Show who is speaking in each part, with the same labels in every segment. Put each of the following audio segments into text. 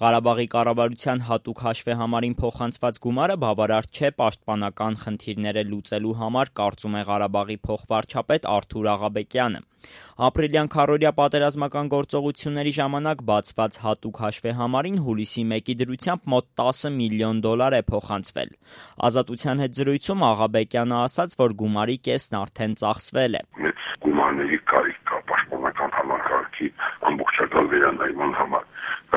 Speaker 1: Ղարաբաղի կառավարության հատուկ հաշվեհամարին փոխանցված գումարը բավարար չէ պաշտպանական խնդիրները լուծելու համար, կարծում է Ղարաբաղի փոխվարչապետ Արթուր Աղաբեկյանը։ Ապրիլյան քառօրյա պատերազմական գործողությունների ժամանակ բացված հատուկ հաշվեհամարին հուլիսի 1-ի դրությամբ մոտ $10 միլիոն է փոխանցվել։ Ազատության հետ զրույցում Աղաբեկյանը ասաց, որ գումարի կեսն արդեն ծախսվել է։
Speaker 2: Մեծ գումարների կարիք կա պաշտպանական համակարգի ամբողջական վերանայման համար։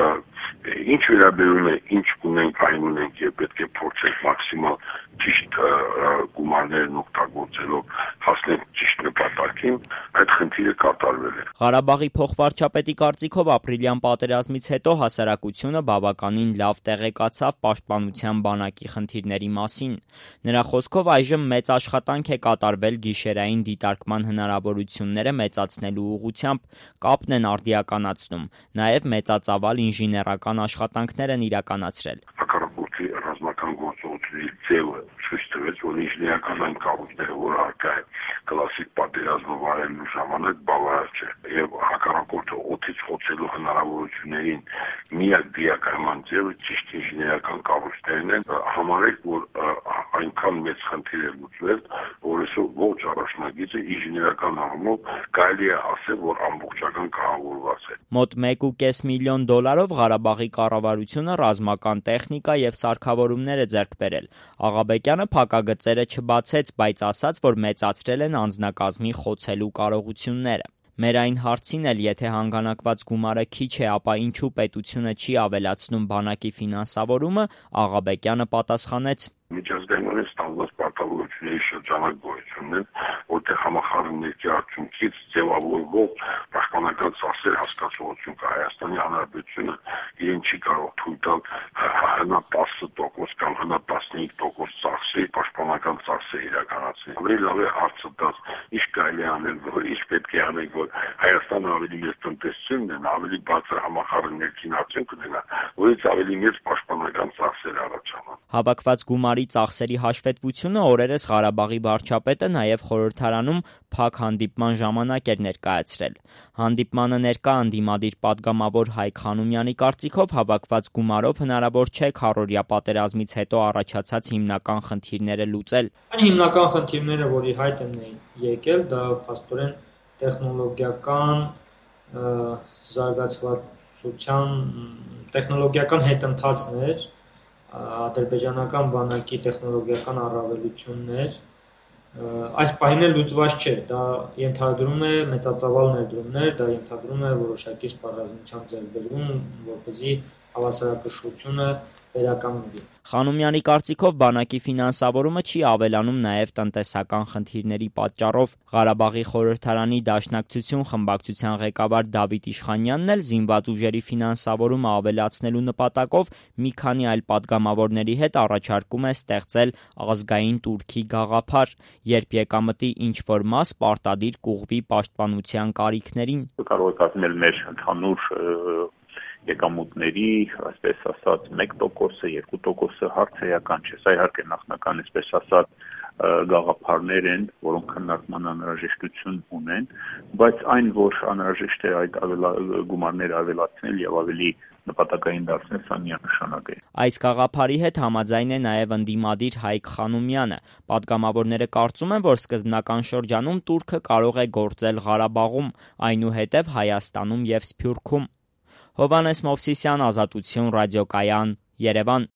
Speaker 2: Ինչ վերաբերում է, ինչ ունենք, այն ունենք եւ պետք է փորձենք մաքսիմալ ճիշտ գումարներն օգտագործելով հասնել ճիշտ նպատակին, այդ խնդիրը կատարվել է։
Speaker 1: Ղարաբաղի փոխվարչապետի կարծիքով ապրիլյան պատերազմից հետո հասարակությունը բավականին լավ տեղեկացավ պաշտպանության բանակի խնդիրների մասին։ Նրա խոսքով այժմ մեծ աշխատանք է կատարվել գիշերային դիտարկման հնարավորությունները մեծացնելու ուղղությամբ, կապն են արդիականացնում, նաև մեծածավալ ինժեներական աշխատանքներ են իրականացրել։
Speaker 2: Հակառակորդի ռազմական գործողությունների ձևը ցույց տվեց, որ ինժեներական այն կառույցները, որ առկա է կլասիկ պատերազմը վարելու ժամանակ, բավարար չէ։ Եվ հակառակորդը օդից խոցելու հնարավորություններին միակ դիակայման ձևը ճիշտ ինժեներական կառույցներն են։ Համարեք, որ այնքան մեծ խնդիր է լուծվել, որ այսօր ողջ առաջնագիծը ինժեներական առումով կարելի է ասել, որ ամբողջական կահավորված է։
Speaker 1: Մոտ $1.5 միլիոն Ղարաբաղի կառավարությունը ռազմական տեխնիկա եւ սարքավորումներ է ձեռք բերել։ Աղաբեկյանը փակագծերը չբացեց, բայց ասաց, որ մեծացրել են անձնակազմի խոցելու կարողությունները։ Մեր այն հարցին էլ, եթե հանգանակված գումարը քիչ է, ապա ինչու պետությունը չի ավելացնում բանակի ֆինանսավորումը, Աղաբեկյանը պատասխանեց.
Speaker 2: Միջազգային ստանված պարտավորությունների շրջանակ գոյությունն են, որտեղ համախառն ներքի արդյունքից ձևավորվող պաշտպանական ծախսեր հասկացողություն կա։ Հայաստանի Հանրապետությունը իրեն չի կարող թույլ տալ հնա 10% կամ հնա 15% ծախսերի պաշտպանական ծախսեր իրականացնել։ Ավելի լավ է հարցը տալ, ինչ կարելի է անել, որ ինչ պետք է անել, որ Հայաստանը ավելի մեծ տնտեսություն ունենա, ավելի բարձր համախառն ներքին արդյունք ունենա, որից ավելի մեծ պաշտպանական ծախսեր առաջանան։
Speaker 1: Հավաքված գումարի ծախսերի հաշվետվությունը օրերս Ղարաբաղի վարչապետը նաև խորհրդարանում փակ հանդիպման ժամանակ էր ներկայացրել։ Հանդիպմանը ներկա ընդդիմադիր պատգամավոր Հայկ Խանոմյանի կարծիքով հավաքված գումարով հնարավոր չէ քառօրյա պատերազմից հետո առաջացած հիմնական խնդիրները լուծել։
Speaker 3: Այն հիմնական խնդիրները, որ ի հայտ են եկել, դա փաստորեն տեխնոլոգիական զարգացվածության տեխնոլոգիական հետընթացներ, ադրբեջանական բանակի տեխնոլոգիական առավելություններ, այս պահին էլ լուծված չէ, դա ենթադրում է մեծածավալ ներդրումներ, դա ենթադրում է որոշակի սպառազինության ձեռքբերում, որպեսզի հավասարակշռությունը վերականգնվի։
Speaker 1: Խանոմյանի կարծիքով բանակի ֆինանսավորումը չի ավելանում նաև տնտեսական խնդիրների պատճառով։ Ղարաբաղի խորհրդարանի Դաշնակցություն խմբակցության ղեկավար Դավիթ Իշխանյանն էլ զինված ուժերի ֆինանսավորումը ավելացնելու նպատակով մի քանի այլ պատգամավորների հետ առաջարկում է ստեղծել ազգային турքի գաղափար, երբ եկամտի ինչ-որ մաս պարտադիր կուղղվի պաշտպանության կարիքներին։
Speaker 4: Կարող եք ասել մեր ընդհանուր եկամուտների, այսպես ասած, 1%-ը, 2%-ը հարց էական չէ։ Սա իհարկե նախնական, այսպես ասած, գաղափարներ են, որոնք քննարկման անհրաժեշտություն ունեն, բայց այն, որ անհրաժեշտ է այդ գումարները ավելացնել եւ ավելի նպատակային դարձնել, սա միանշանակ է։
Speaker 1: Այս գաղափարի հետ համաձայն է նաև ընդդիմադիր Հայկ Խանոմյանը։ Պատգամավորները կարծում են, որ սկզբնական շրջանում Թուրքը կարող է գործել Ղարաբաղում, այնուհետև Հայաստանում եւ Սփյուռքում։ Հովհաննես Մովսիսյան, Ազատություն, Ռադիոկայան, Երևան։